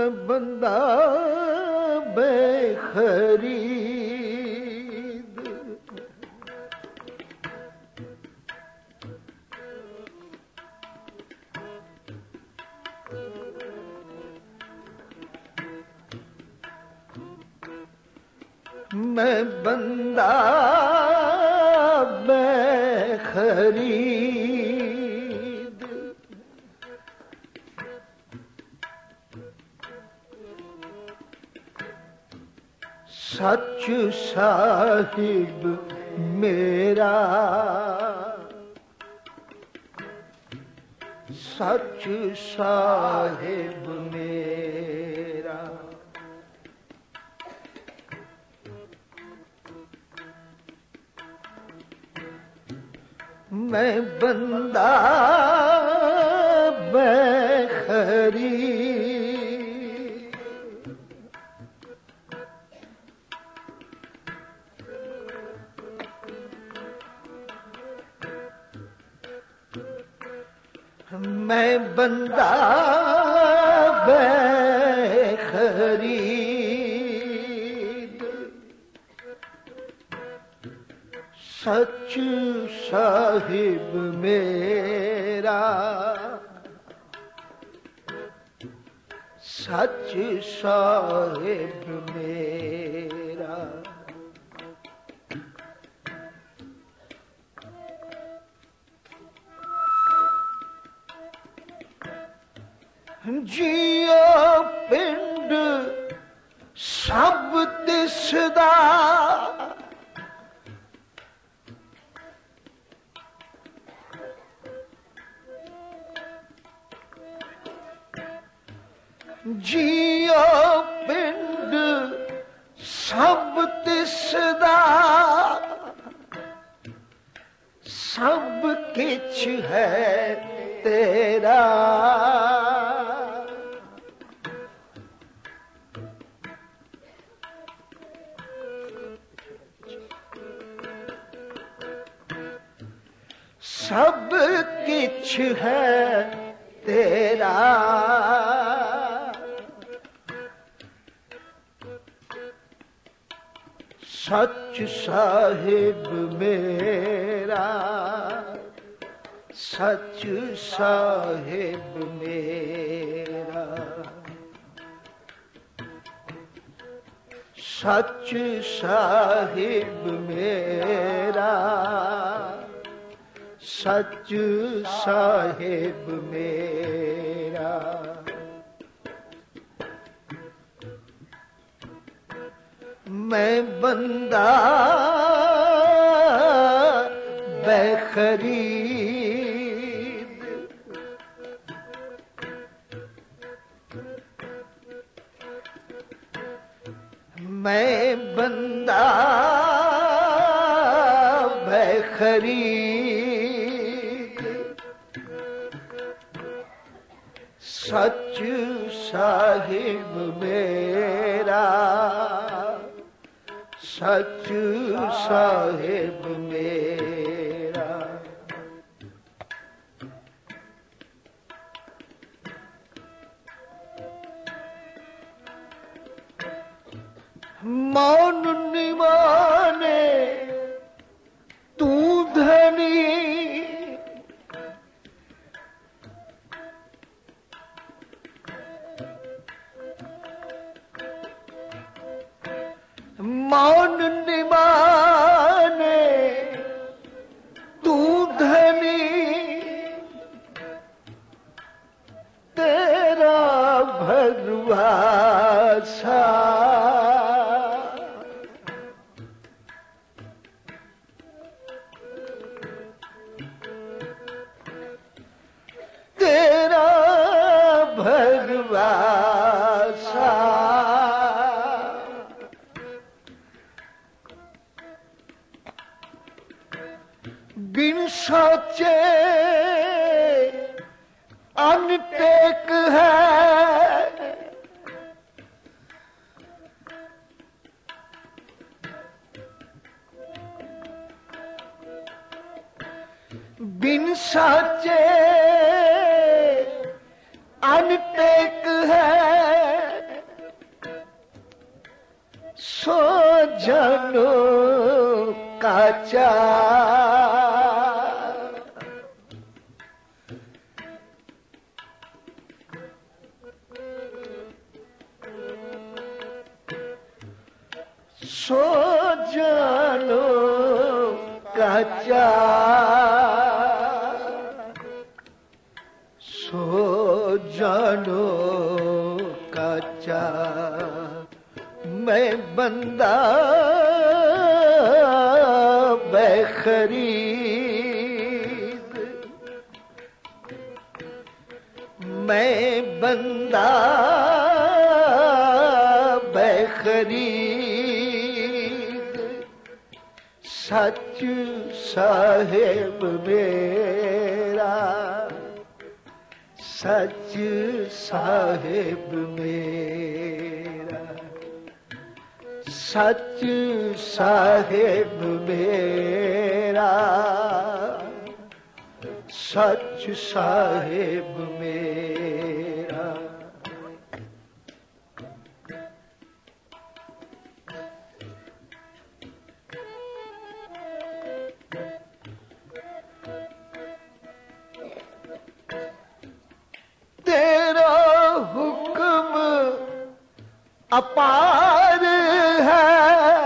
मैं बंदा बेखरीद, मैं बंदा बेखरीद, सच साहिब मेरा, सच साहिब मेरा। मैं बंदा बेखरीद, मैं बंदा बेखरीद, सच साहिब मेरा, सच साहिब मेरा। जियो पिंड सब दिसदा, जियो पिंड सब दिसदा, सब किछ है तेरा। सब किछ है तेरा, सच साहिब मेरा, सच साहिब मेरा। सच साहिब मेरा, सच साहिब मेरा। मैं बंदा बेखरीद, मैं बंदा बेखरीद, सच साहिब मेरा, सच साहिब मेरा। मौन निमाने तू धनी, मौन निमाने तू धनी, तेरा भरवासा, तेरा भरवासा। बिन सोचे अनटेक है, बिन साचे अनटेक है, सो जानो काचा सो जानो काचा सो जानो काचा मैं बंदा बेखरीद मैं बंदा बेखरीद सच साहिब मेरा सच साहिब मेरा सच साहिब मेरा सच साहिब मेरा तेरा हुक्म अपार है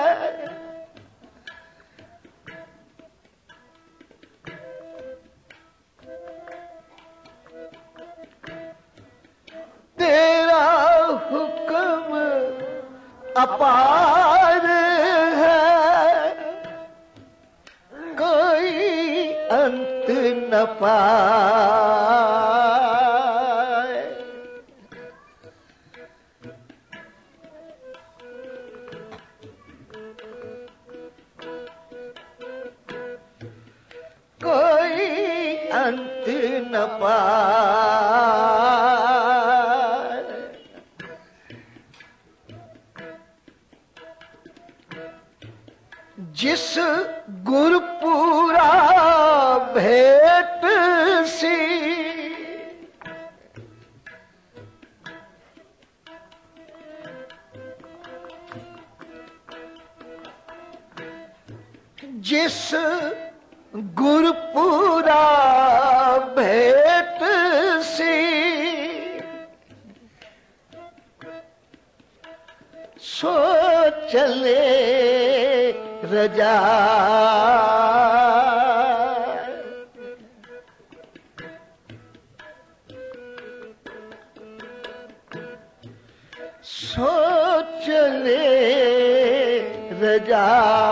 तेरा हुक्म अपार है कोई अंत न पाए कोई अंत न पाए जिस गुरपुरा भेट सी जिस गुरपुरा भेट सी सो चले रजा सो चले रजा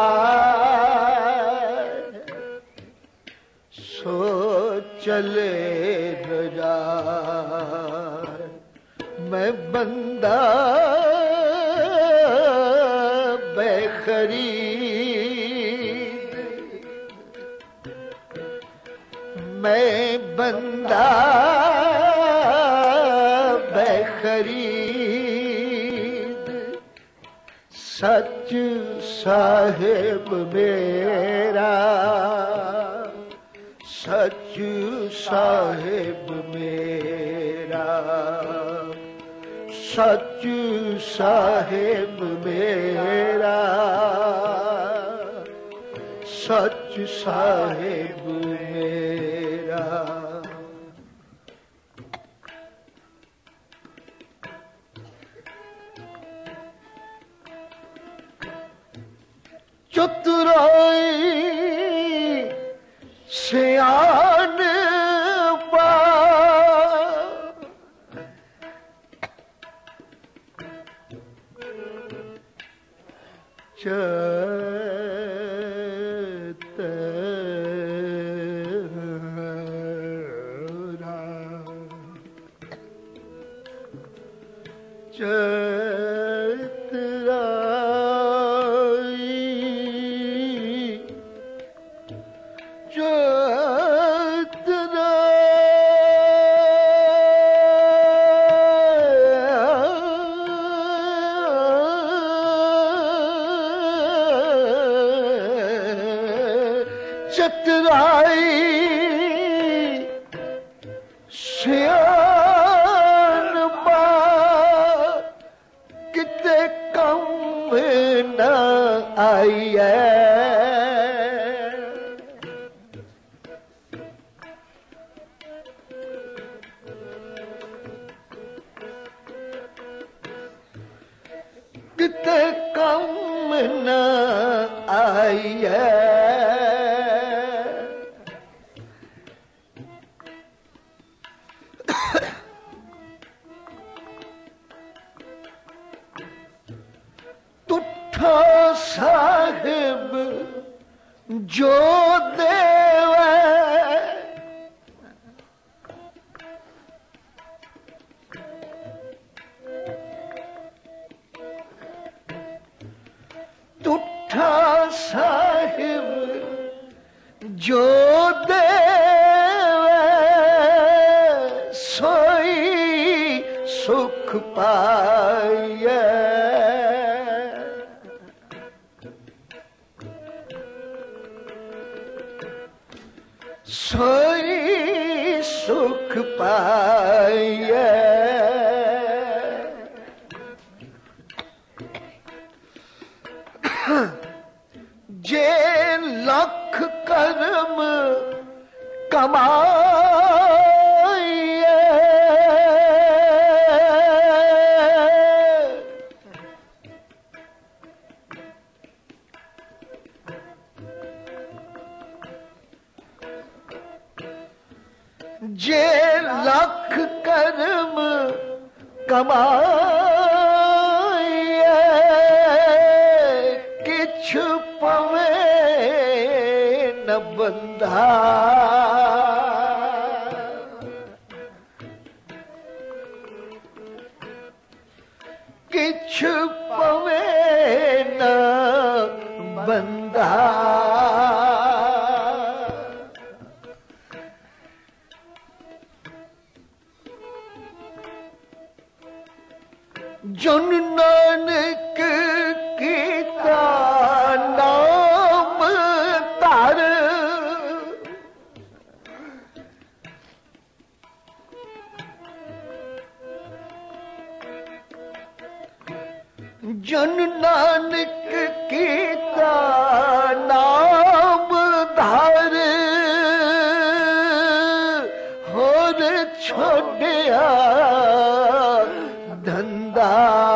सो चले रजा मैं बंदा बेखरीद मैं बंदा बेखरीद सच साहिब मेरा सच साहिब मेरा सच साहिब मेरा सच साहिब मेरा चतुराई सियान पा चतुराई सियान पा किते कम न आइए किते कम न आइए तुठा साहिब जो देवे तुठा साहिब जो देवे सोई सुख पाइए सोई सुख पाइए जे लख कर्म कमाइए जे लख कर्म कमाइए किछ पवे न बंधा किछ पवे न बंधा जन नानक कीता नाम तार जन नानक कीता नाम धार होर छोड़िया धंधा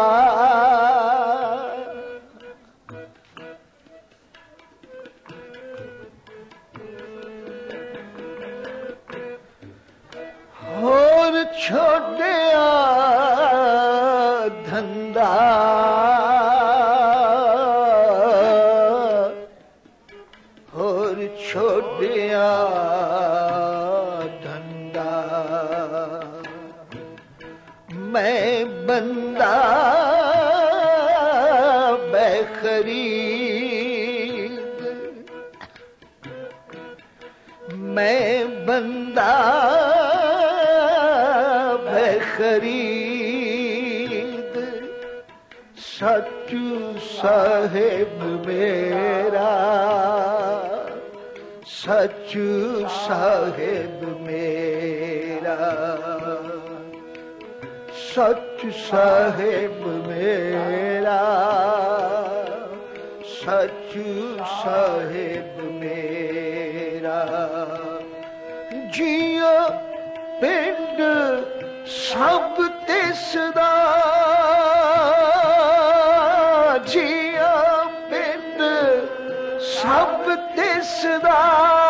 होर छोड़िया धंधा होर छोड़िया धंधा मैं बंदा बेखरीद मैं बंदा बेखरीद सच्चू साहिब मेरा सच्चू साहिब मेरा सच साहिब मेरा सच साहिब मेरा जिया पिंड सब तिसदा जिया पिंड सब तिसदा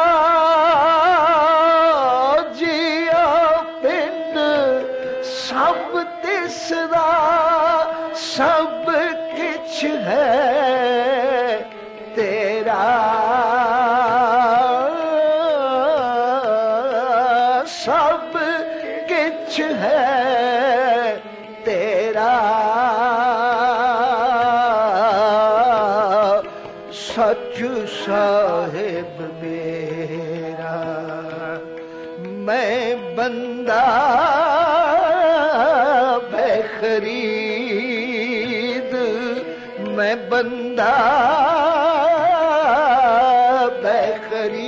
जिया पिंड सब तिसदा सब किछ है तेरा सब किछ है तेरा सच साहिब मेरा मैं बंदा बेखरीद मैं बंदा बेखरीद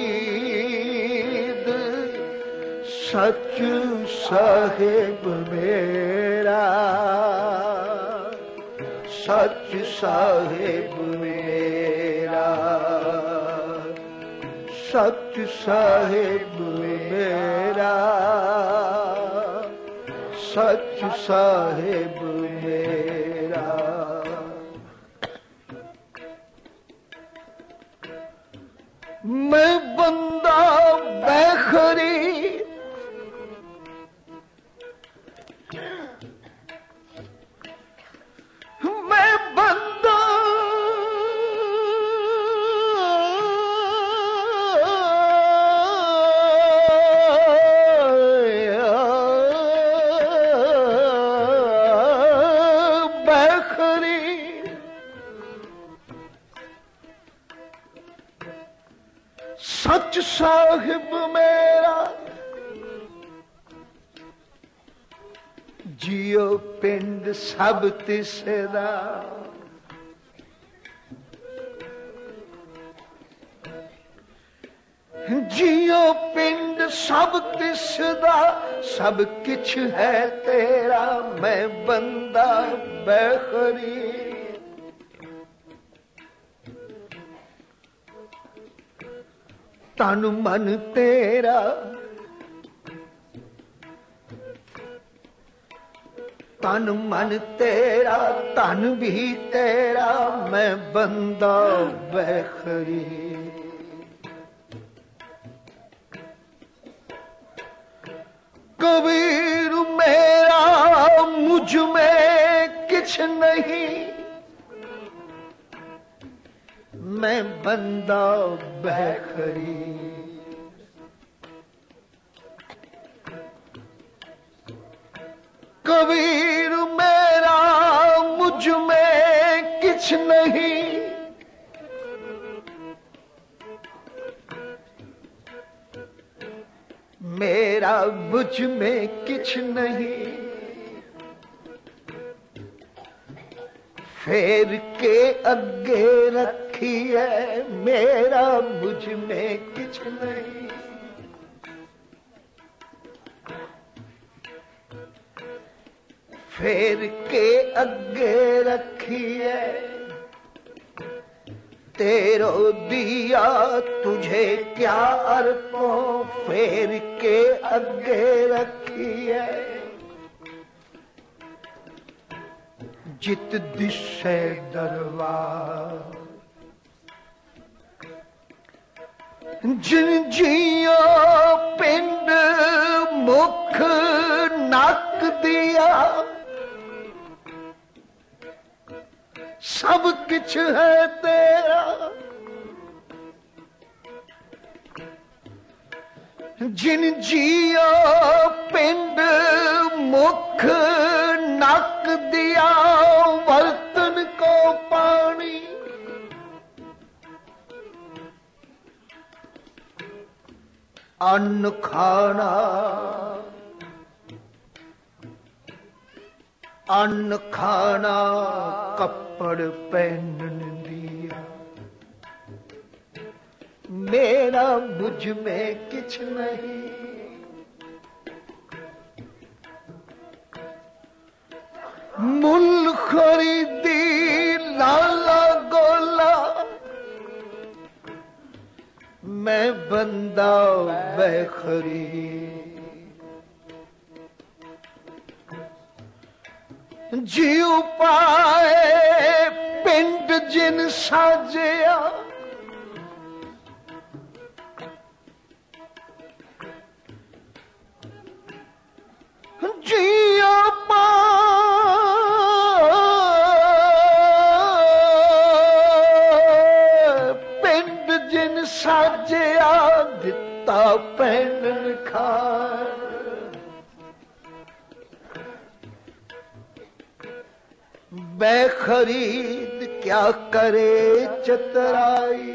सच साहिब मेरा सच साहिब मेरा सच साहिब मेरा, सच साहिब मेरा। मैं बंदा बेखरी, मैं बंदा बेखरी, सच साहिब मेरा। जियो पिंड सब तिसदा, जियो पिंड सब तिसदा, सब किछ है तेरा। मैं बंदा बेखरी, तन मन तेरा, तन मन तेरा, तन भी तेरा। मैं बंदा बेखरी, कबीर मेरा मुझ में किछ नहीं। मैं बंदा बेखरी, कबीर मेरा मुझ में किछ नहीं। मेरा मुझ में किछ नहीं। फेर के अगे रखी है, मेरा मुझ में किछ नहीं। फेर के अगे रखी है, तेरो दिया तुझे क्या अर्पों। फेर के अगे रखी है, जित दिशे दरबार। जिन जियो पिंड मुख नक दिया, सब किछ है तेरा। जिन जियो पिंड मुख नक दिया, बर्तन को पानी। अन्न खाना, अन्न खाना, कपड़ पहनन दिया। मेरा मुझ में किछ नहीं। मुल खरीदी लाला गोला, मैं बंदा बेखरी। जीव पाए पिंड जिन साजिया, जियो पिंड जिन साजिया, दिता पहनन खार। बेखरीद क्या करे चतराई,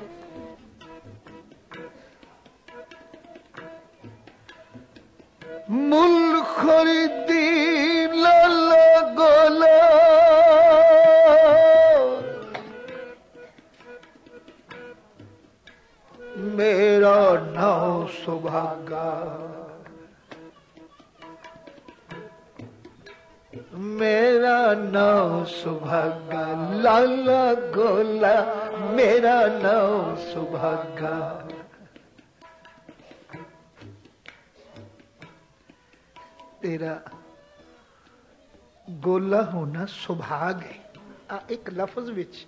मुल खरीदी लाला गोला। मेरा नाम सुभागा, मेरा नाम सुभागा। लाला गोला मेरा नाम सुभागा। तेरा गोला होना सुभाग है। एक लफ्ज विच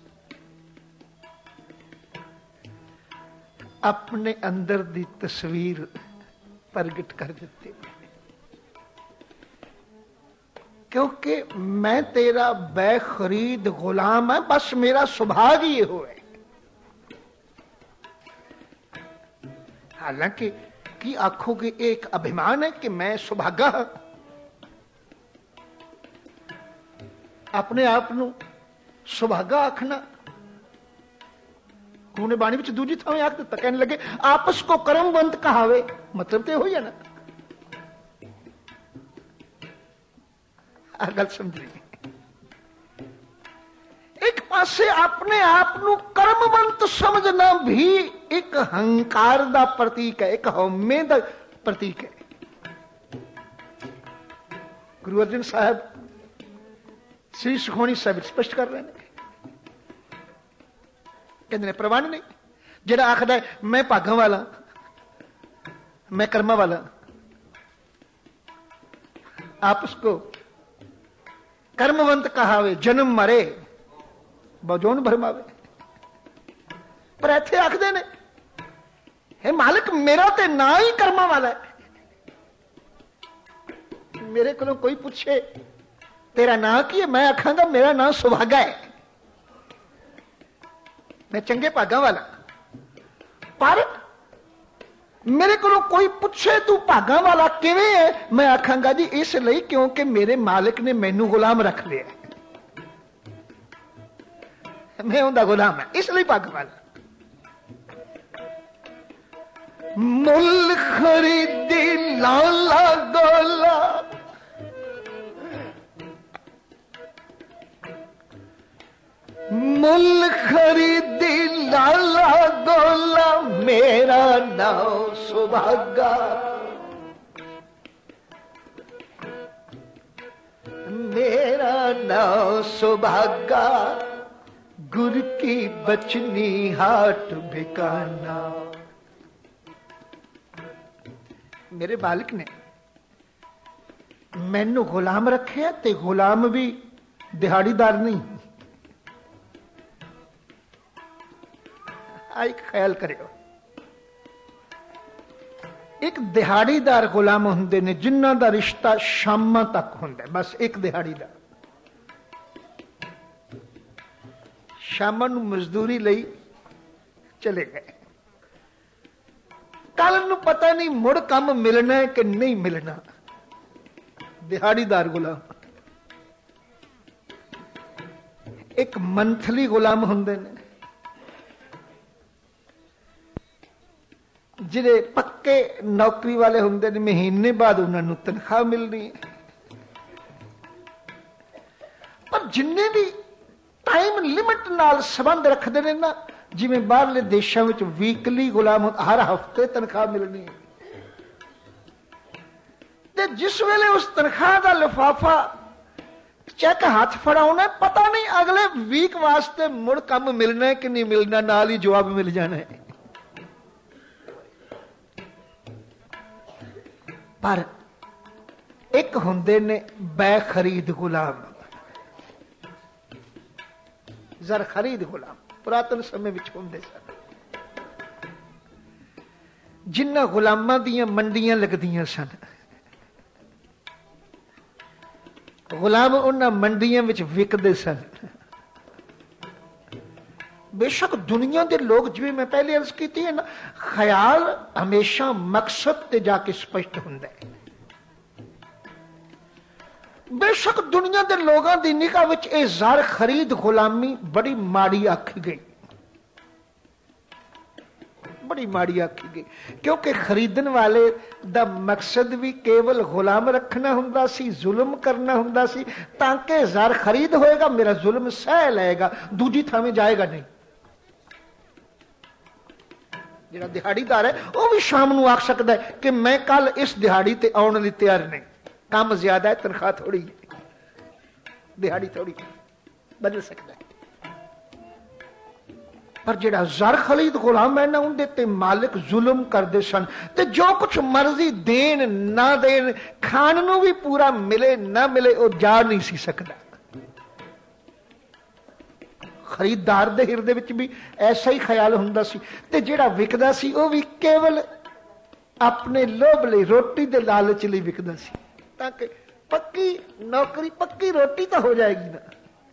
अपने अंदर दी तस्वीर प्रगट कर देते, क्योंकि मैं तेरा बेखरीद गुलाम है, बस मेरा सुभाग ये हो है। हालांकि की आखोगे एक अभिमान है कि मैं सुभागा, अपने आप नू सुभागा आखना। उन्होंने बाणी विच दूजी थां आख दिता, कहने लगे आपस को कर्मवंत कहावे, मतलब तो हो ना। गल समझ रही। एक पासे अपने आप नू कर्मवंत समझना भी एक हंकार दा प्रतीक है, एक हौमे दा प्रतीक है। गुरु अर्जन साहब श्री सुखमणी साहब स्पष्ट कर रहे हैं, कहते ने प्रवान नहीं जेड़ा आखदा है मैं भागा वाला, मैं कर्मा वाला, आप उसको कर्मवंत कहावे, जन्म मरे बजोन भरमावे। पर इत्थे आखदे ने हे मालिक मेरा ते ना ही कर्मा वाला है। मेरे को कोई पूछे तेरा नाम की है, मैं आखांगा मेरा नाम सुभागा है, मैं चंगे भागा वाला। पर मेरे को कोई पूछे तू भागा वाला किवें है, मैं आखांगा जी इसलिए क्योंकि मेरे मालिक ने मैनू गुलाम रख लिया, मैं उनका गुलाम है, इसलिए भागा वाला। मुल खरीदी लाला गोला, मुल खरीदी लाला गोला, मेरा नाम सुभागा, मेरा नाम सुभागा, गुर की बचनी हाट बिकाना। मेरे बालिक ने मैनू गुलाम रखे, ते गुलाम भी दिहाड़ीदार नहीं। एक ख्याल करियो, एक दिहाड़ीदार गुलाम होंदे ने जिन्हां दा रिश्ता शामां तक हुंदा है, बस एक दिहाड़ीदार शामां नूं मजदूरी लई चले गए, कल नूं पता नहीं मुड़ काम मिलना है कि नहीं मिलना। दिहाड़ीदार गुलाम। एक मंथली गुलाम होंदे ने जिहड़े पक्के नौकरी वाले होंदे ने, महीने बाद उन्होंने तनख्वाह मिलनी है। पर जिन्ने भी टाइम लिमिट नाल संबंध रखते हैं ना, जिवें बाहरले देशों में वीकली गुलाम हर हफ्ते तनख्वाह मिलनी है, ते जिस वेले उस तनख्वाह का लिफाफा चेक हाथ फड़ाना, पता नहीं अगले वीक वास्ते मुड़ काम मिलना है कि नहीं मिलना, नाल ही जवाब मिल जाना है। पर एक हुंदे ने बेखरीद गुलाम, जर खरीद गुलाम पुरातन समय विच हुंदे सन, जिन्हां गुलामां दीयां मंडियां लगदियां सन। गुलाम उन्हां मंडियां विच विकदे सन। बेशक दुनिया के लोग, जिवें मैं पहले अर्ज की है ना, ख्याल हमेशा मकसद ते जाके स्पष्ट हुंदा है। बेशक दुनिया के लोगों की निगाह विच ये ज़र खरीद गुलामी बड़ी माड़ी आखी गई, बड़ी माड़ी आखी गई, क्योंकि खरीदन वाले दा मकसद भी केवल गुलाम रखना हुंदा सी, जुल्म करना हुंदा सी, ताकि ज़र खरीद होएगा मेरा जुल्म सह लेगा, दूजी थावें जाएगा नहीं। जिहड़ा दिहाड़ीदार है वह भी शाम नूं आख सकता है कि मैं कल इस दिहाड़ी ते आउण लई तैयार नहीं, काम ज्यादा है, तनख्वाह थोड़ी है, दिहाड़ी थोड़ी बदल सकता है। पर जिहड़ा ज़र खरीद गुलाम है ना, उनके ते मालिक जुल्म करते सन। ते जो कुछ मर्जी देन ना देन, खाण नूं भी पूरा मिले ना मिले, वो जा नहीं सी सकता। खरीददार दे हिरदे विच भी ऐसा ही ख्याल हुंदा सी। ते जिहड़ा विकदा सी वो भी केवल अपने लोभ लई, रोटी दे लालच लई विकदा सी, ताकि पक्की नौकरी पक्की रोटी तो हो जाएगी ना।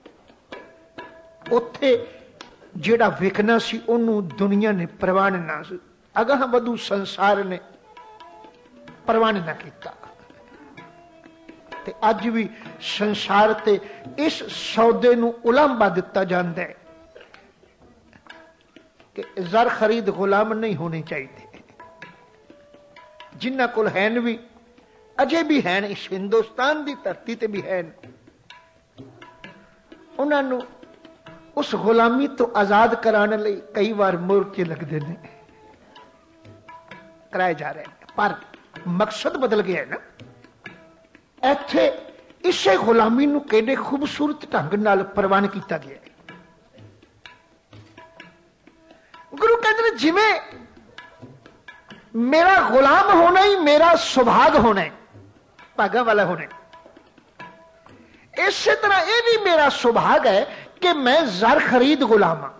उत्थे जिहड़ा विकना सी उन्होंने दुनिया ने प्रवान ना, अगाह वधू संसार ने प्रवान ना किया। ते अज भी संसार ते इस सौदे नूं उलांभा दिता जाता है कि ज़र खरीद गुलाम नहीं होने चाहिए। जिन्हां कोल हैन भी अजे भी हैं, इस हिंदुस्तान की धरती ते भी हैं, उन्होंने उस गुलामी तो आजाद कराने लई कई बार मोर्चे लगते हैं, कराए जा रहे हैं, पर मकसद बदल गया है ना। इत्थे इसे गुलामी नूं किहड़े खूबसूरत ढंग नाल प्रवान किया गया है। गुरु कहते हैं जिवें मेरा गुलाम होना ही मेरा सुभाग होना है, भागा वाला होना है, इसी तरह यह भी मेरा सुभाग है कि मैं ज़र खरीद गुलाम हाँ।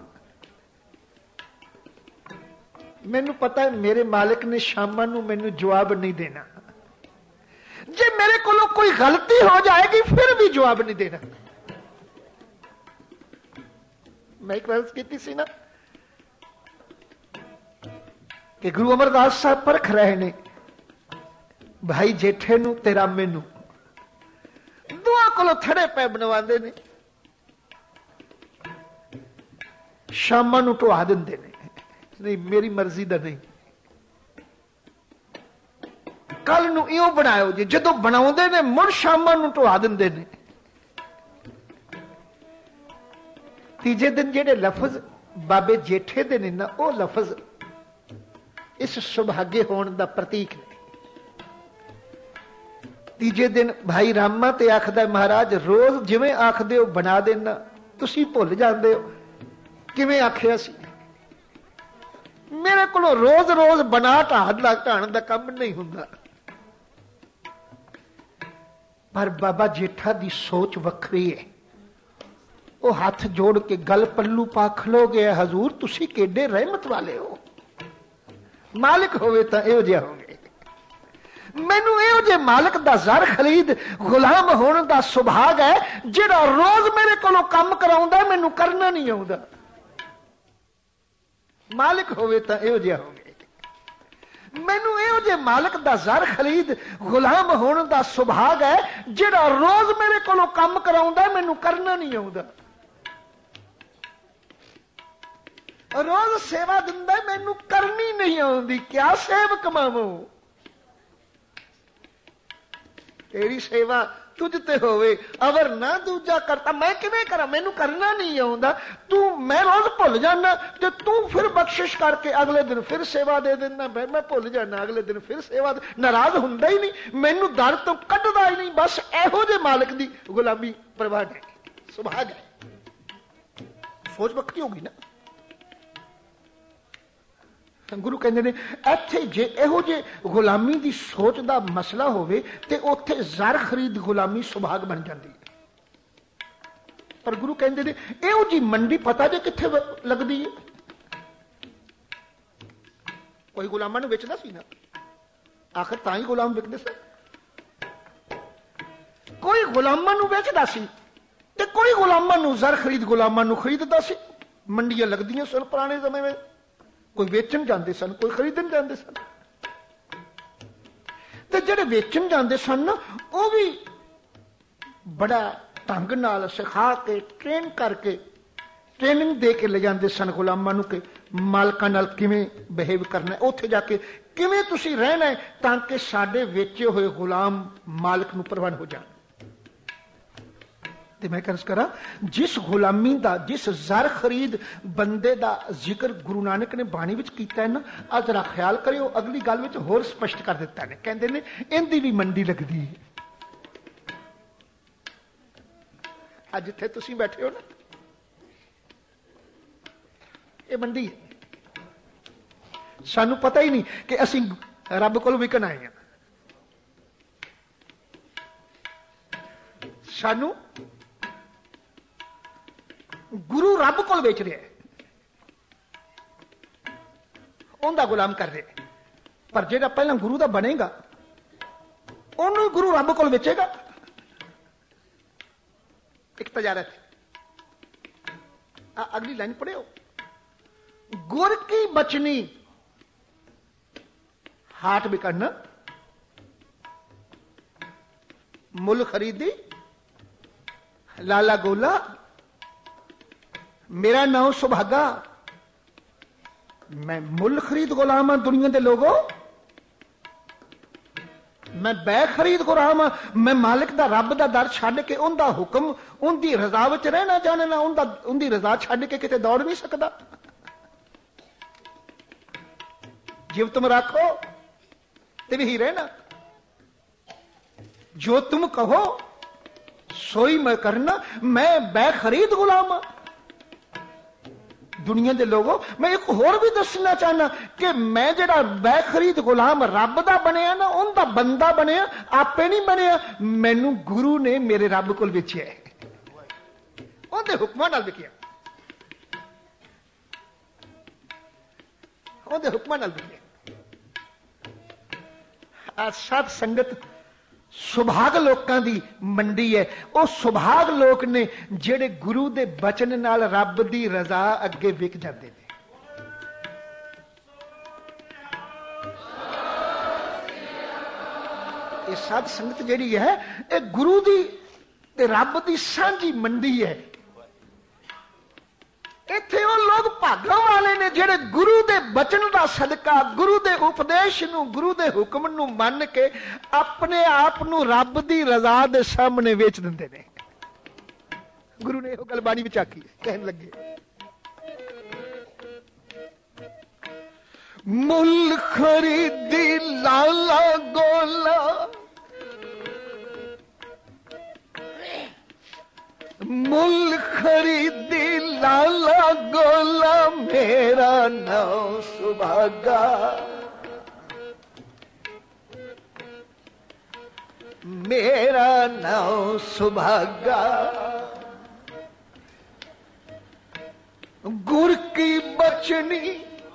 मैनू पता है मेरे मालिक ने शामां नूं मैनू जवाब नहीं देना, जे मेरे कोलों कोई गलती हो जाएगी फिर भी जवाब नहीं देना। मैं एक अर्ज की सी ना कि गुरु अमरदास साहब परख रहे ने भाई जेठे नू ते रामे नू, दुआ कोलों थड़े पै बनवाते ने, शामां नू ढवा दिंदे ने, नहीं मेरी मर्जी दा नहीं, कल नू इयों बनाओ जी, जदों बनाउंदे ने मुड़ शामां नू ढवा दिंदे ने। तीजे दिन जेडे लफज बाबे जेठे दे ने ना, वो लफज इस सुभागे होने का प्रतीक ने। तीजे दिन भाई रामा ते आखदा महाराज रोज जिवें आखदे हो बना देना, तुसी भुल जांदे हो किवें आखिया सी। मेरे कोलों रोज रोज बना ढाण दा काम नहीं हुंदा। पर बाबा जेठा दी सोच वखरी है, वो हाथ जोड़ के गल पल्लू पा खलो गया, हजूर तुसी केडे रहमत वाले हो, मालिक होवे तां इहो जिहा होवे। मैनू इहो जे मालिक दा ज़र खरीद गुलाम होने दा सुभाग है, जिहड़ा रोज मेरे कोलों काम कराउंदा, मैनू करना नहीं आउंदा। मालिक होवे तां इहो जिहा होवे। मैनू इहो जे मालिक दा ज़र खरीद गुलाम होने दा सुभाग है, जिहड़ा रोज मेरे कोलों काम कराउंदा, मैनू करना नहीं आउंदा। रोज सेवा दिंदा, मैनू करनी नहीं आउंदी, क्या सेव कमावो। तेरी सेवा तुझ ते होवे, अवर ना दूजा करता, मैं किवें करा, मैनू करना नहीं आउंदा। तू मैं रोज भुल जाना, ते तू फिर बख्शिश करके अगले दिन फिर सेवा दे देना, मैं भुल जाना, अगले दिन फिर सेवा नाराज हुंदा ही नहीं, मैनू दर तो कड्डदा ही नहीं। बस इहो जे मालिक दी गुलामी प्रवान है, सुभाग है। सोच वक्ती होगी ना। गुरु कहते ने इत्थे जे इहो जे गुलामी दी सोच दा मसला होवे ते उत्थे ज़र खरीद गुलामी सुभाग बन जाती है। पर गुरु कहते ने इहो जी मंडी पता जे कित्थे लगदी है। कोई गुलामां नूं बेचदा सी ना, आखिर तां ही गुलाम विकदे सी। कोई गुलामां नूं बेचदा सी ते कोई गुलामां नूं ज़र खरीद गुलामां नूं खरीददा सी। मंडियां लगदियां सन पुराने समय में, कोई वेचन जाते सन, कोई खरीदन जाते सन। ते जेडे वेचन जाते सन ना, वो भी बड़ा ढंग नाल सिखा के ट्रेन करके ट्रेनिंग दे के ले जाते सन गुलामां नूं के मालकां नाल किवें बिहेव करना, उत्थे जाके किवें तुसीं रहना है ताकि साडे वेचे हुए गुलाम मालिक नूं प्रवान हो जाण। मैं अर्ज करा जिस गुलामी दा, जिस ज़र खरीद बंदे दा जिक्र गुरु नानक ने बाणी विच कीता है ना, आ जरा ख्याल करियो, अगली गल विच होर स्पष्ट कर दिता ने। कहंदे ने इहदी भी मंडी लगदी है। अज जिथे तुसीं बैठे हो ना, ये मंडी है। सानू पता ही नहीं कि असी रब को विकन आए हैं। सानू गुरु रब को बेच रहा है, उनका गुलाम कर रहे। पर जेड़ा पहला गुरु का बनेगा उन्होंने गुरु रब को बेचेगा। एक तजारत है, अगली लाइन पढ़े हो। गुर की बचनी हाट बिकना, मुल खरीदी लाला गोला, मेरा नाम सुभागा। मैं मुल खरीद गुलाम हाँ दुनिया के लोगों, मैं बै खरीद गुलाम हाँ। मैं मालिक दा रब दा दर छड़ के उनका हुक्म उनकी रजा विच रहना चाहना, उनकी रजा छड़ के किते दौड़ नहीं सकता। जिव तुम रखो ते भी रहना, जो तुम कहो सोई मैं करना। मैं बै खरीद गुलाम हाँ दुनिया के लोगों। मैं एक होर भी दसना चाहना कि मैं जरा बै खरीद गुलाम रब दा बनया ना, उनका बंदा बनया, आपे नहीं बनया। मैनू गुरु ने मेरे रब को बेचिया है, उनके हुक्मां नाल बिकिया, उनके हुक्मां नाल बिकिया। साध संगत सुभाग लोकां दी मंडी है। वो सुभाग लोक ने जेड़े गुरु दे बचन नाल रब दी रजा अगे विक जाते हैं। ये साध संगत जेड़ी है ये गुरु दी ते रब दी सांझी मंडी है। इत्थे वो लोग भागों वाले ने जेड़े गुरु दे बचन दा सदका, गुरु दे उपदेश नू, गुरु दे हुक्म नू मन के अपने आप नू रब दी रजा दे सामने वेच दिंदे ने। गुरु ने वो गल बाणी विच आखी, कहन लगे मुल खरीदी लाला गोला, मुल खरीदी लाला गोला, मेरा नाम सुभागा। मेरा नाम सुभागा। गुर की बचनी,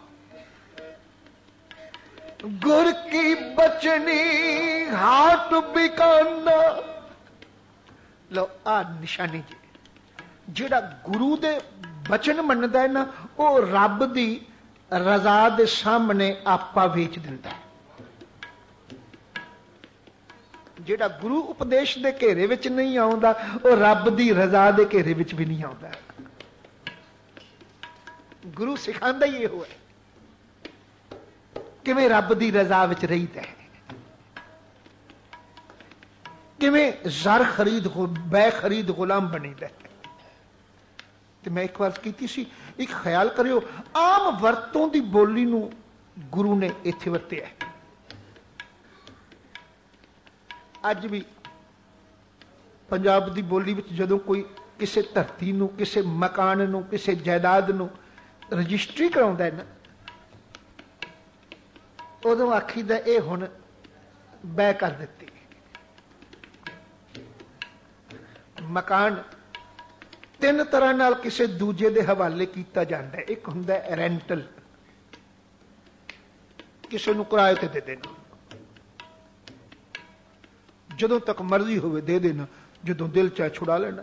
गुर की बचनी हाट बिकाना। लो आ निशानी जी, जेड़ा गुरु दे बचन मनदा है ना, वो रब दी रजा दे सामने आपा वेच दिंदा है। जेड़ा गुरु उपदेश दे घेरे विच नहीं आउंदा, वो रब दी रजा दे घेरे विच भी नहीं आउंदा। गुरु सिखांदा ही इहो है किवें रब दी रजा विच रहीदा है, किवें ज़र खरीद बै खरीद गुलाम बनीदा है। तो मैं एक बार की सी, एक ख्याल करियो, आम वरतों की बोली नू गुरु ने इत्थे वरतिया है। अज भी पंजाब की बोली में जदों कोई किसी धरती नू, किसी मकान नू, किसी जायदाद नू रजिस्ट्री कराउंदा है ना, उदों आखीदा ये हुण बै कर दित्ती। मकान तीन तरह नाल किसी दूजे दे हवाले किया जाता है। एक हुंदा है रेंटल, किसी नूं किराए ते दे देना, जदों तक मर्जी होवे दे देना, जदों दिल चाहे छुड़ा लेना।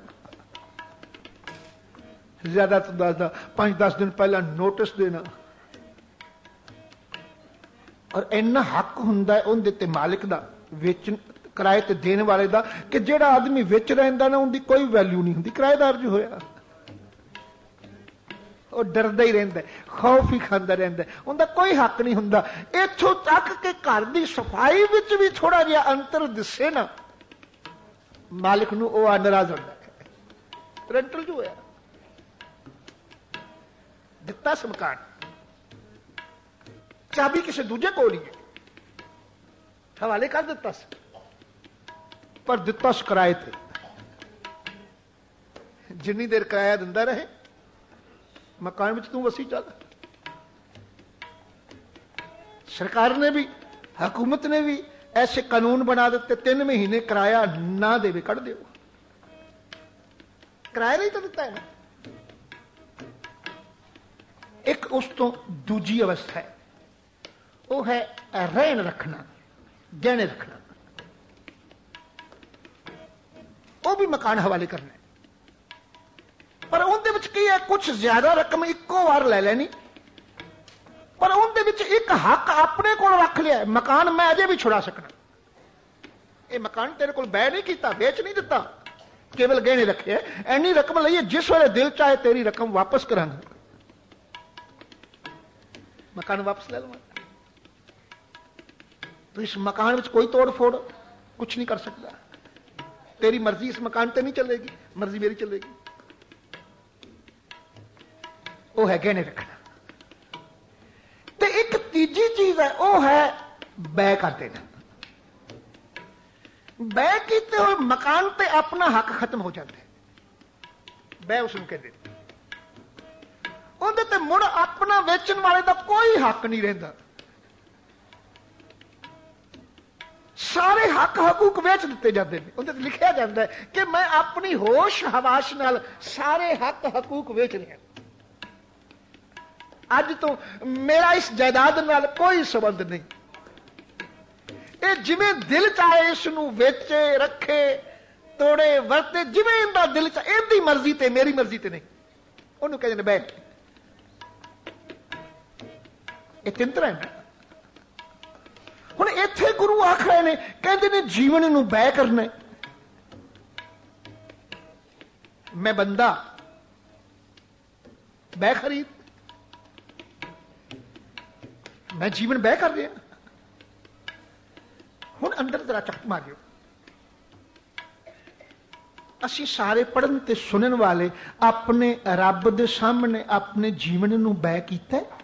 ज्यादा तो 5-10 दिन पहला नोटिस देना। और इन्ना हक हुंदा है उनदे ते मालिक दा, वेचन किराए ते देने वाले दा, कि जेड़ा आदमी विच रहिंदा ना उनकी कोई वैल्यू नहीं हुंदी। किराएदार जो होया वो डरदा ही रहिंदा, खौफ ही खांदा रहिंदा, उनका कोई हक नहीं हुंदा। इत्थों तक कि घर की सफाई विच भी थोड़ा जिहा अंतर दिसे ना, मालिक नूं वो नाराज होंदा है। रेंटल जो होया दिता स मकान, चाबी किसी दूजे कोल ही है, हवाले कर दिता स, पर दिता स किराए ते। जिन्नी देर किराया दिंदा रहे मकान में तू वसी चल। सरकार ने भी, हुकूमत ने भी ऐसे कानून बना देते, 3 महीने किराया ना देवे कढ़ दो। किराया नहीं तो दिता है ना। एक उस तो दूजी अवस्था है, वो है रहन रखना, गहने रखना। वो भी मकान हवाले करना है, पर उनदे विच की है, कुछ ज्यादा रकम इको बार ले लेनी, पर उनदे विच एक हक अपने को रख लिया, मकान मैं अजे भी छुड़ा सकना। ये मकान तेरे को बै नहीं किया, बेच नहीं दिता, केवल गहने रखे है। एनी रकम लईए, जिस वेले दिल चाहे तेरी रकम वापस करांगा, मकान वापस ले लूंगा। तो इस मकान में कोई तोड़ फोड़ कुछ नहीं कर सकता। तेरी मर्जी इस मकान पे नहीं चलेगी, मर्जी मेरी चलेगी। वो है गहने रखना। तो एक तीजी चीज है, वो है बै कर देना। बै कीते हुए मकान पे अपना हक खत्म हो जाता है। बै उसनूं कहते, उहदे ते मुड़ अपना वेचण वाले का कोई हक नहीं रहिंदा। सारे हक हकूक वेच दिते जाते हैं। उहदे ते लिखिया जाता है कि मैं अपनी होश हवाश नाल सारे हक हकूक वेच रहा। अज तो मेरा इस जायदाद नाल कोई संबंध नहीं। ये जिवें दिल चाहे इसनूं वेचे रखे तोड़े वरते, जिवें इहदा दिल चाहे, इहदी मर्जी ते मेरी मर्जी ते नहीं। उहनूं कहंदे ने बै। ये तिंतरा है ना। हुण इत्थे गुरु आख रहे ने, कहंदे ने जीवन नूं बै करना है। मैं बंदा बै खरीद, मैं जीवन बै कर रहा। हुण अंदर जरा चक मारियो। असी सारे पढ़न ते सुनन वाले अपने रब दे सामने अपने जीवन नूं बै कीता है।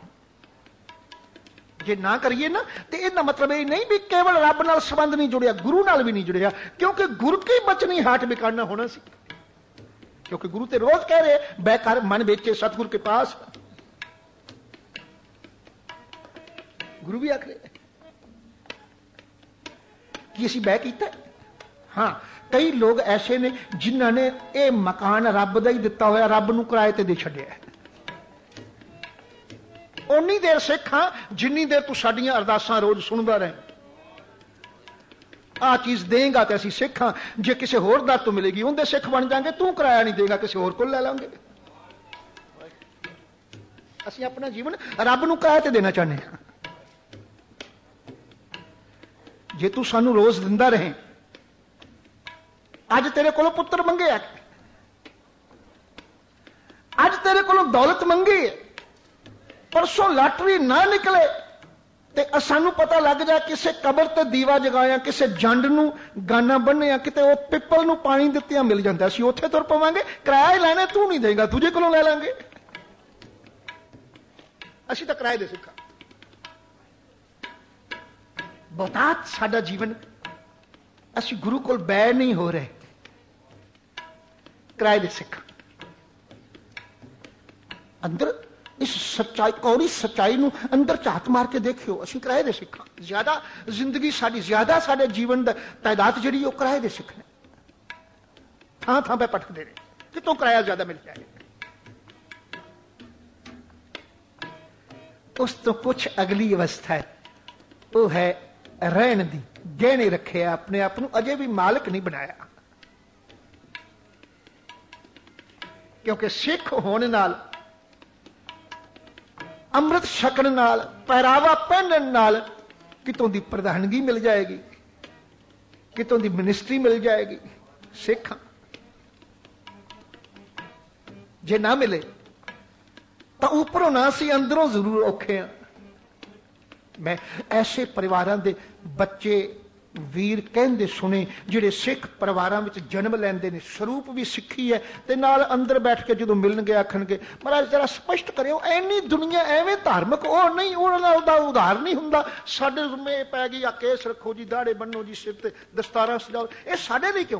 जे ना करिए ना तो इसका मतलब ये नहीं भी केवल रब नाल संबंध नहीं जुड़िया, गुरु नाल भी नहीं जुड़िया, क्योंकि गुरु की बचनी हाट बिकाना होना सी। क्योंकि गुरु ते रोज कह रहे बै कर मन बेचे सतगुरु के पास। गुरु भी आख रहे कि असी बै कीता। हाँ, कई लोग ऐसे ने जिन्होंने ये मकान रब का ही दिता होया रब नूं किराए ते दे छड्डिया। उन्नी देर सिख हाँ जिन्नी देर तू साडियां अरदासां रोज सुनदा रहे। आ चीज देगा तो असी सिख हाँ, जे किसी होर दर तो मिलेगी उनके सिख बन जाएंगे। तू किराया नहीं देगा, किसी होर को ले लांगे। असी अपना जीवन रब नूं किराए ते देना चाहते हैं। जे तू सानू रोज दिंदा रहे, अज तेरे को पुत्र मंगे, अज तेरे को दौलत मंगी, परसों लॉटरी ना निकले तो सानू पता लग जाए किसी कबर ते दीवा जगाया, किसी जंड नू गाना बन्निया, किते वो पिपल नू पानी दित्तिया मिल जाता, असीं उत्थे तुर पवांगे। किराया लेना तू नहीं देगा, तुझे कोलों ले लांगे। असीं तां किराए दे सिक्खा। बहुतात साडा जीवन असीं गुरु कोल बै नहीं हो रहे, किराए दे सिक्खा। अंदर इस सच्चाई कौड़ी सच्चाई नूं अंदर झात मार के देखियो, असीं किराए दे सिक्खा। ज्यादा जिंदगी साडी, ज्यादा साडे जीवन दा तादाद जिहड़ी ओह किराए दे सिक्खने। थां थां पे भटकदे ने, कितों किराया ज्यादा मिल जाए। उस तो कुछ अगली अवस्था है, वो है रहन दी। गहने रखे, अपने आप को अजे भी मालिक नहीं बनाया। क्योंकि सिख होने नाल, अमृत छकन नाल, पहरावा पहनन नाल कितों दी प्रधानगी मिल जाएगी, कितों दी मिनिस्ट्री मिल जाएगी। सिख जे ना मिले तो ऊपरों ना सी अंदरों जरूर औखे हैं। मैं ऐसे परिवारों के बच्चे वीर कहते सुने जिहड़े सिख परिवारों में जन्म लैंदे ने, स्वरूप भी सिखी है, ते नाल अंदर बैठ के जो मिलणगे आखणगे महाराज जरा स्पष्ट करियो, ऐनी दुनिया एवें धार्मिक वो नहीं, उहदा उधार नहीं हुंदा। साडे में पै गई आ केस रखो जी, दाड़े बन्नो जी, सिर ते दस्तारां सजाओ, ये साडे लिए क्यों?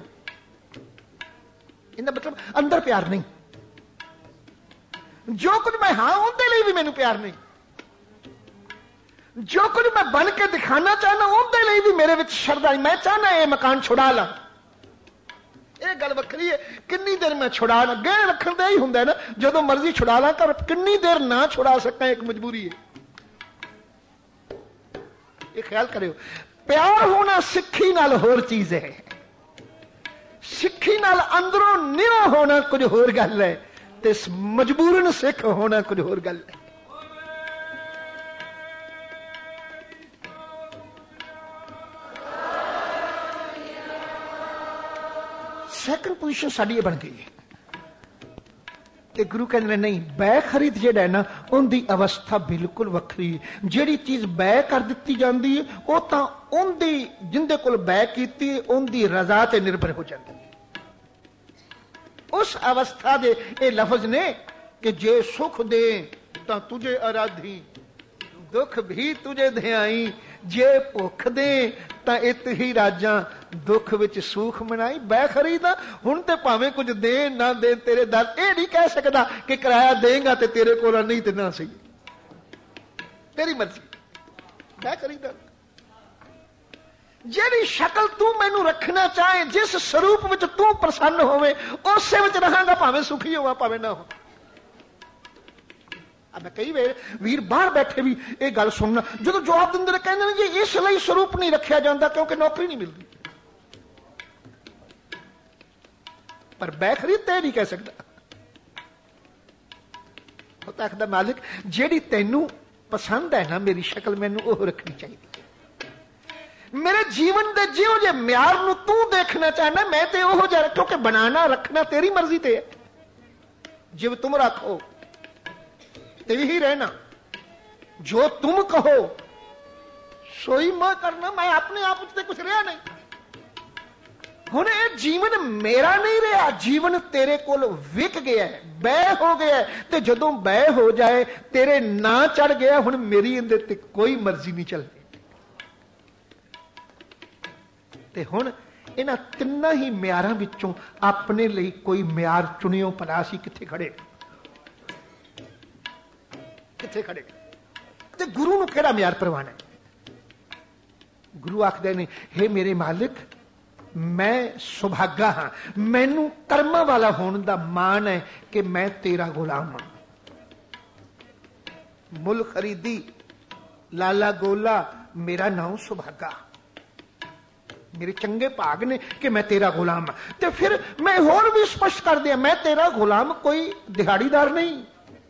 इहदा मतलब अंदर प्यार नहीं। जो कुछ मैं हाँ उनके लिए भी मैनूं प्यार नहीं। जो कुछ मैं बन के दिखाना चाहना उनके लिए भी मेरे विच शरधा। मैं चाहना ये मकान छुड़ा ला, ये गल वखरी है। किन्नी देर मैं छुड़ा ला, गह रखन का ही हुंदा ना, जो मर्जी छुड़ा ला कर, किन्नी देर ना छुड़ा सका एक मजबूरी है। ये ख्याल करियो, प्यार होना सिक्खी नाल होर चीज है, सिक्खी नाल अंदरों निरा होना कुछ होर गल है, ते मजबूरन सिख होना कुछ होर गल है। सैकंड पोजीशन साडी बन गई है। ते गुरु कहते नहीं, बै खरीद जिहड़ा ना उनकी अवस्था बिल्कुल वखरी है। जिहड़ी चीज बै कर दी जाती है वह तो उनकी जिंदे कोल बै की उनकी रजा ते निर्भर हो जाती है। उस अवस्था दे ये लफज ने कि जे सुख दे तो तुझे आराधी, दुख भी तुझे ध्याई, जे भुख दे तो इत ही राजा, दुख विच सुख मनाई। बै खरीदा हुण ते भावें कुछ दे ना दे तेरे दर, ये नहीं कह सकता कि किराया देगा ते तेरे को नहीं ते ना सही, तेरी मर्जी। बै खरीदा जिहड़ी शक्ल तू मैनू रखना चाहे, जिस स्वरूप विच तू प्रसन्न होवे उसे विच रहांगा, भावें सुखी होवा भावें ना हो। अब कई वीर बाहर बैठे भी ये गल सुनना, जो जवाब देंगे कहते जी इसलिए स्वरूप नहीं रखा जाता क्योंकि नौकरी नहीं मिलती। पर बै खरीदते नहीं कह सकता। आखदा मालिक जेड़ी तेनू पसंद है ना मेरी शक्ल, मैनू वो रखनी चाहिए। मेरे जीवन के जिहो जे म्यार नू तू देखना चाहना, मैं तो ओहो जिहा, क्योंकि बनाना रखना तेरी मर्जी ते है। जिव तुम रखो तेरी ही रहना, जो तुम कहो सोई मैं करना, मैं अपने आप से कुछ रहा नहीं। हुण ये जीवन मेरा नहीं रहा, जीवन तेरे कोल विक गया है, बै हो गया है। ते जदों बै हो जाए तेरे ना चढ़ गया, हुण मेरी इंदे ते कोई मर्जी नहीं चलती। ते हुण इन्हां तिन्नां ही म्यारां विचों अपने लिए कोई म्यार चुनियो भला असीं कित्थे खड़े, कित्थे खड़े। ते गुरु नूं किहड़ा म्यार परवाना है? गुरु आखदे ने, हे मेरे मालिक मैं सुभागा हाँ, मैनू कर्मां वाला होने दा मान है कि मैं तेरा गुलाम हाँ। मुल खरीदी लाला गोला, मेरा नाम सुभागा, मेरे चंगे भाग ने कि मैं तेरा गुलाम हाँ। ते फिर मैं होर भी स्पष्ट कर दिया, मैं तेरा गुलाम कोई दिहाड़ीदार नहीं,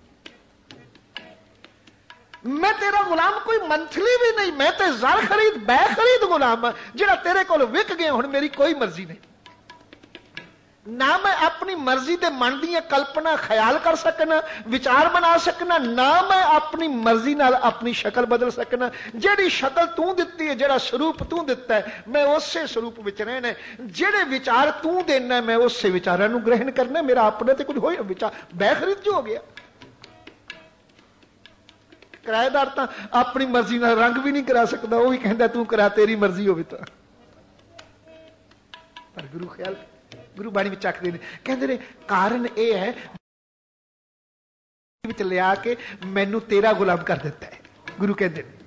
मैं तेरा गुलाम कोई मंथली भी नहीं, मैं ते ज़र खरीद बै खरीद गुलाम हाँ, जिहड़ा तेरे कोल विक गया, हुण मेरी कोई मर्जी नहीं। ना मैं अपनी मर्जी दे मन दी कल्पना ख्याल कर सकना, विचार बना सकना, ना मैं अपनी मर्जी नाल अपनी शक्ल बदल सकना। जिहड़ी शक्ल तू दित्ती है, जिहड़ा स्वरूप तू दिता है, मैं उसे स्वरूप विच रहना है। जिहड़े विचार तू देना मैं उसे विचारां नूं ग्रहण करना। मेरा अपने ते कुछ होए विचार बै खरीद जो हो गया। किराएदार तो अपनी मर्जी नाल रंग भी नहीं करा सकता, वो भी कहता तू करा, तेरी मर्जी हो। पर गुरु ख्याल, गुरु बाणी विच आखदे ने, कहंदे ने कारण यह है विच लिया के मैनू तेरा गुलाम कर दिता है। गुरु कहंदे ने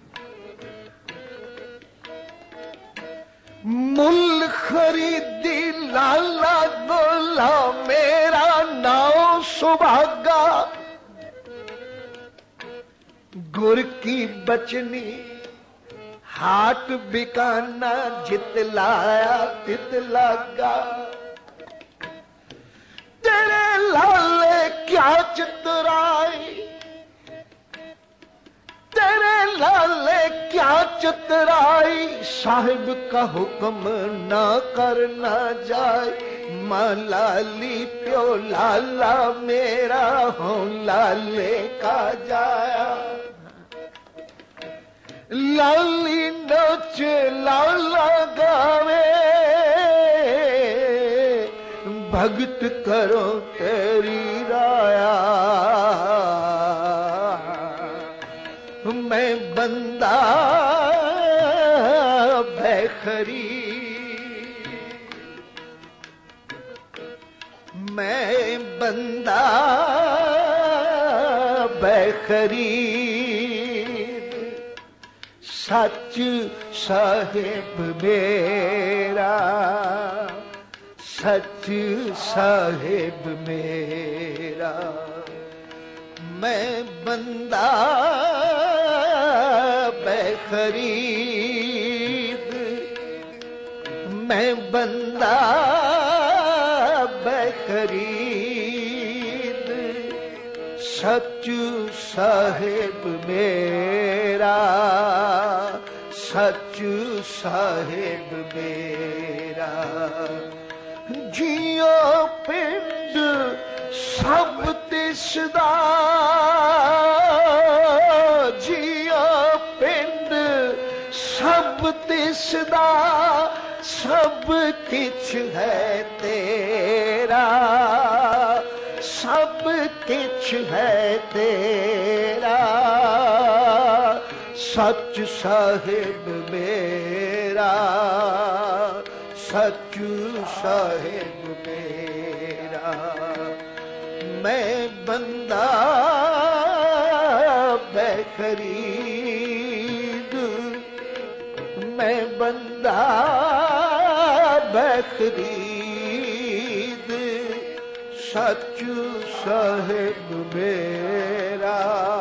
मुल खरीदी लाला गोला, मेरा नाम सुभागा, गुर की बचनी हाट बिकाना, जित लाया तित लागा। तेरे लाले क्या चितराई, तेरे लाले क्या चितराई, साहिब का हुक्म ना करना जाए। मां लाली प्यो लाला, मेरा हूं लाले का जाया। लाली नच लाला गावे, भगत करो तेरी राया। मैं बंदा बैखरी, मैं बंदा बैखरी, सच साहिब मेरा, सच साहिब मेरा। मैं बंदा बेखरीद, मैं बंदा बेखरीद, सच साहिब मेरा, सच साहिब मेरा। जियो पिंड सब तिसदा, जियो पिंड सब तिसदा, सब किछ है तेरा, सब किछ है तेरा। सच साहिब मेरा, सच साहिब मेरा। मैं बंदा बेखरीद, मैं बंदा बेखरीद, सच साहिब मेरा,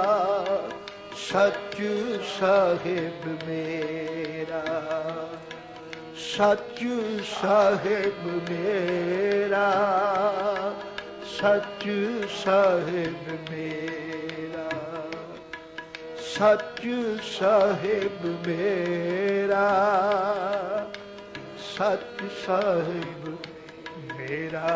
सच साहिब मेरा। सच साहिब मेरा, सच साहिब मेरा। सच साहिब मेरा, सच साहिब मेरा।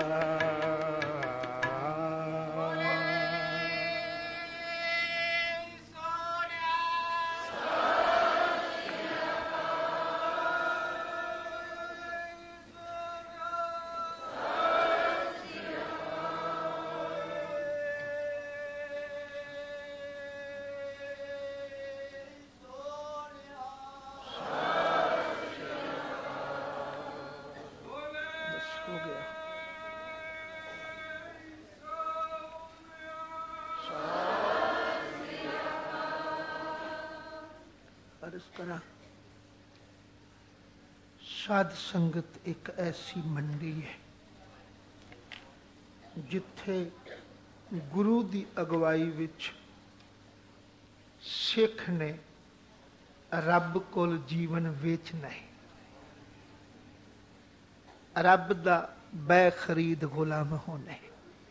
साध संगत एक ऐसी मंडी है जिथे गुरु की अगवाई विच सिख ने रब कोल जीवन वेचना है, रब दा बेखरीद गुलाम होना है।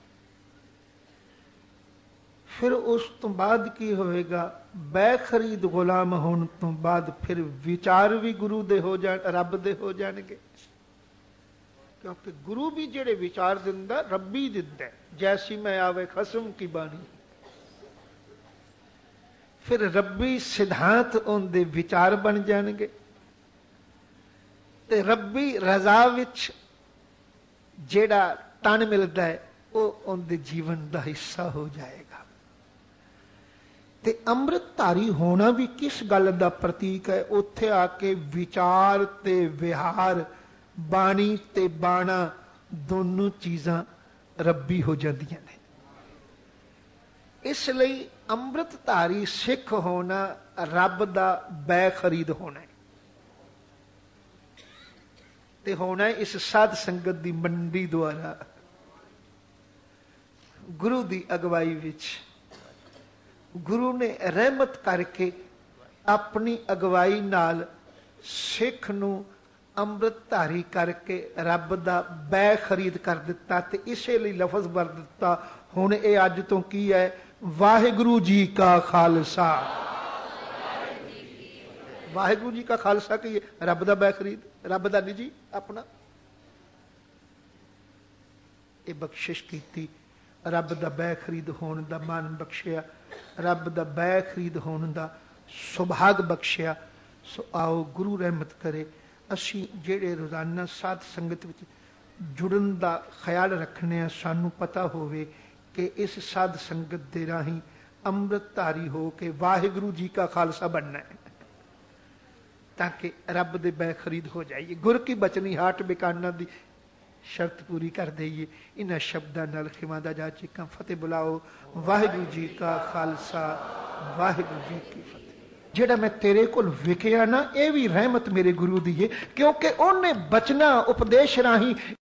फिर उस तो बाद की होएगा, बेखरीद गुलाम होने तो बाद फिर विचार भी गुरु दे हो जान, रब दे हो जाएंगे। क्योंकि गुरु भी जेड़े विचार दिंदा रब्बी दिंदा, जैसी मैं आवे खसम की बाणी। फिर रब्बी सिद्धांत उनके विचार बन जाएंगे ते रब्बी रजा विच जेड़ा तन मिलता है वो उनके जीवन का हिस्सा हो जाएगा। ते अमृतधारी होना भी किस गल का प्रतीक है? उत्थे आके विचार ते विहार, बाणी ते बाणा दोनों चीज़ां रब्बी हो जांदियां ने। इसलिए अमृतधारी सिख होना रब दा बेखरीद होना है ते होना है इस साध संगत दी मंडी द्वारा गुरु दी अगवाई विच। गुरु ने रहमत करके अपनी अगवाई नाल सिख नूं अमृतधारी करके रब दा बेखरीद कर दिता ते इसे लिए लफज वर दिता। हुण ये अज तो की है, वाहिगुरु जी का खालसा। वाहिगुरु जी का खालसा की है? रब दा बेखरीद, रब दा निजी अपना। ये बख्शिश की, रब दा बेखरीद होने दा मान बख्शिया, रब दा बेखरीद होने दा सुभाग बख्शिया। सो आओ गुरु रहमत करे असी जेड़े रोजाना साध संगत विच जुड़न दा ख्याल रखने, सानू पता होवे कि इस साध संगत दे राही अमृतधारी हो के वाहिगुरु जी का खालसा बनना है, ताकि रब दे बेखरीद हो जाइए। गुर की बचनी हाट बिकाना दी शर्त पूरी कर दईए। इन्हां शब्दां नाल खिमादा जा चिक्कां फतेह बुलाओ। वाहिगुरु जी का खालसा, वाहिगुरु जी की फतेह। ਜਿਹੜਾ ਮੈਂ ਤੇਰੇ ਕੋਲ ਵਿਕਿਆ ਨਾ, ਇਹ ਵੀ ਰਹਿਮਤ ਮੇਰੇ ਗੁਰੂ ਦੀ ਏ, ਕਿਉਂਕਿ ਉਹਨੇ ਬਚਨਾ ਉਪਦੇਸ਼ ਰਾਹੀਂ